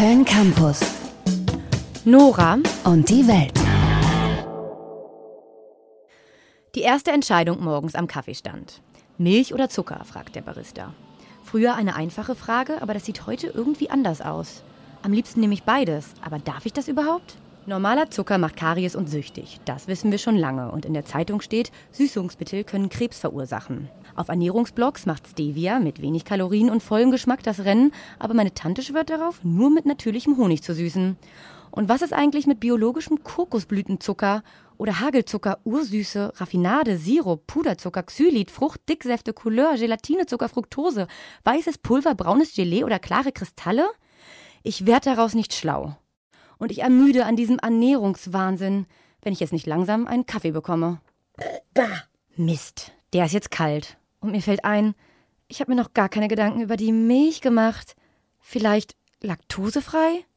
Köln Campus. Nora und die Welt. Die erste Entscheidung morgens am Kaffeestand. Milch oder Zucker, fragt der Barista. Früher eine einfache Frage, aber das sieht heute irgendwie anders aus. Am liebsten nehme ich beides, aber darf ich das überhaupt? Normaler Zucker macht Karies und süchtig, das wissen wir schon lange. Und in der Zeitung steht, Süßungsmittel können Krebs verursachen. Auf Ernährungsblogs macht Stevia mit wenig Kalorien und vollem Geschmack das Rennen, aber meine Tante schwört darauf, nur mit natürlichem Honig zu süßen. Und was ist eigentlich mit biologischem Kokosblütenzucker oder Hagelzucker, Ursüße, Raffinade, Sirup, Puderzucker, Xylit, Frucht, Dicksäfte, Couleur, Gelatinezucker, Fructose, weißes Pulver, braunes Gelee oder klare Kristalle? Ich werde daraus nicht schlau. Und ich ermüde an diesem Ernährungswahnsinn, wenn ich jetzt nicht langsam einen Kaffee bekomme. Bah! Mist, der ist jetzt kalt. Und mir fällt ein, ich habe mir noch gar keine Gedanken über die Milch gemacht. Vielleicht laktosefrei?